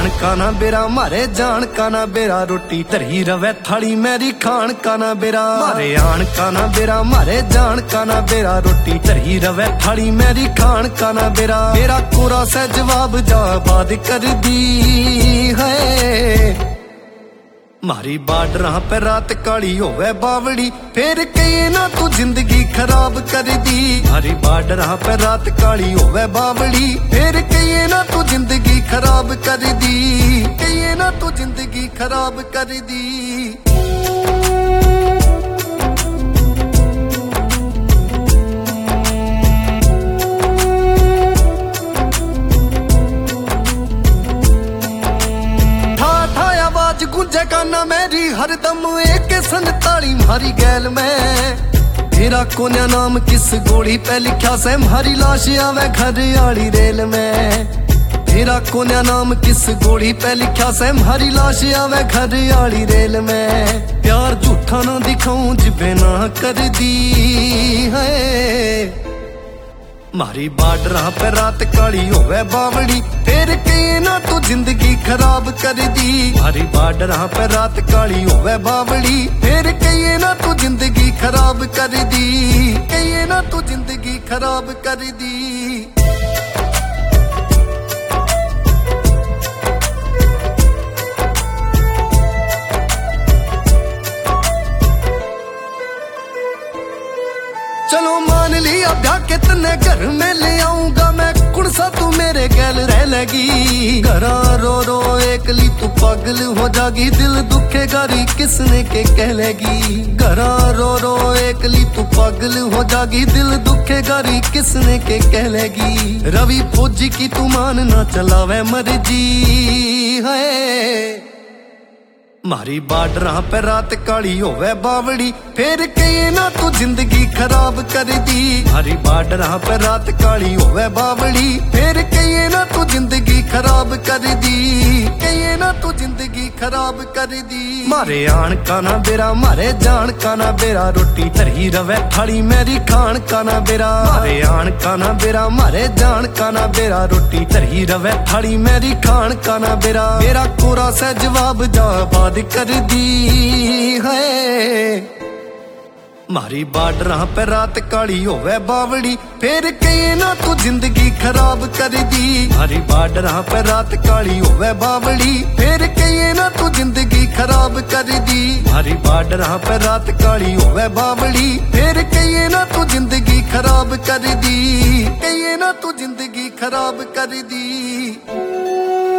का ना बेरा मारे जान का ना बेरा रोटी धरी रवे थाली मेरी खान का ना बेरा मारे आन का ना बेरा मारे जान का ना बेरा रोटी धरी रवे थाली मेरी खान का ना बेरा मेरा कोरा से जवाब जा बात कर दी है मारी बार्डर पे रात काली होवे बावड़ी फिर कहीं ना तू जिंदगी खराब कर दी मारी बार्डर पे रात काली होवे बावड़ी फिर कहीं ना तू जिंदगी खराब कर दी कहीं ना तू जिंदगी खराब कर दी गुंजे गाना मेरी हरदम एक संताली मारी गैल में तेरा कोन्या नाम किस गोली पे लिखा से मारी लाश आवे घर आली रेल में तेरा कोन्या नाम किस गोली पे लिखा से मारी लाश आवे घर आली रेल में प्यार झूठा ना दिखाऊं जिबे ना कर दी है मारी बार्डर पे रात काली होवे बावड़ी फिर कहीं ना तू जिंदगी खराब कर दी मारी बार्डर पे रात काली होवे बावड़ी फिर कहीं ना तू जिंदगी खराब कर दी कहीं ना तू जिंदगी खराब कर दी चलो मान लिया ब्याह के तन्ने घर में ले आऊंगा मैं कुण सा तू मेरे गैल रह लगी घरा रो रो एकली तू पागल हो जागी दिल दुखेगा री किसने के कह लेगी घरा रो रो एकली तू पागल हो जागी दिल दुखेगा री किसने के कह लेगी रवि फौजी की तू मान ना चलावे मर्जी है मारी बार्डर पे रात काली होवे बावड़ी फिर कहीं ना तू जिंदगी खराब कर दी मारी बार्डर पे रात काली होवे बावड़ी फिर कहीं ना तू जिंदगी खराब कर दी कहीं ना तू जिंदगी खराब कर दी मारे आन का ना बेरा मारे जान का ना बेरा रोटी धरी रवे थाली मेरी खान का ना बेरा मारे आन का ना बेरा मारे जान का ना बेरा रोटी धरी रवे थाली मेरी खान का ना बेरा मेरा कोरा से जवाब जा बात कर दी है मारी बार्डर पे रात काली होवे बावड़ी फिर कहीं ना तू जिंदगी खराब कर दी मारी बार्डर पे रात काली होवे बावड़ी फिर कहीं ना तू जिंदगी खराब कर दी मारी बार्डर पे रात काली होवे बावड़ी फिर कहीं ना तू जिंदगी खराब कर दी कहीं ना तू जिंदगी खराब कर दी